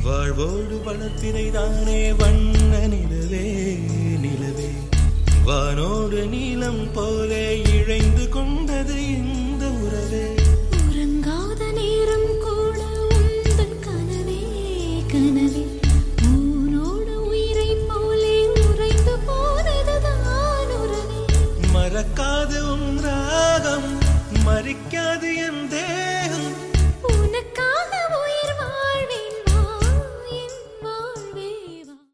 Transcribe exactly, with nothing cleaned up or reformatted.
வாழ்வோடு வளர்த்தினை தானே வண்ண நிலவே நிலவே வானோடு நீளம் போலே இழைந்து கொண்டது இந்த உறவே. உறங்காத நேரம் கூட உந்தன் கனவே கனவே ஊனோடு உயிரை போலே உறைந்து போனதுதான் உறவே. மறக்காது உன் ராகம் மறிக்காது என் தேவ